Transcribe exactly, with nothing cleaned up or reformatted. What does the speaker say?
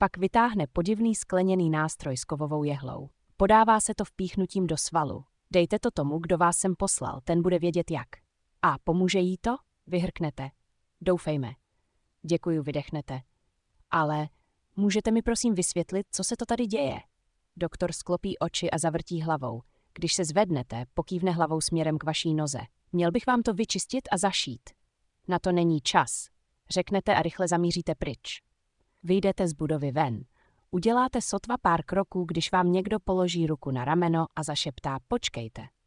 Pak vytáhne podivný skleněný nástroj s kovovou jehlou. Podává se to vpíchnutím do svalu. Dejte to tomu, kdo vás sem poslal, ten bude vědět jak. A pomůže jí to? Vyhrknete. Doufejme. Děkuju, vydechnete. Ale můžete mi prosím vysvětlit, co se to tady děje? Doktor sklopí oči a zavrtí hlavou. Když se zvednete, pokývne hlavou směrem k vaší noze. Měl bych vám to vyčistit a zašít. Na to není čas. Řeknete a rychle zamíříte pryč. Vyjdete z budovy ven. Uděláte sotva pár kroků, když vám někdo položí ruku na rameno a zašeptá počkejte.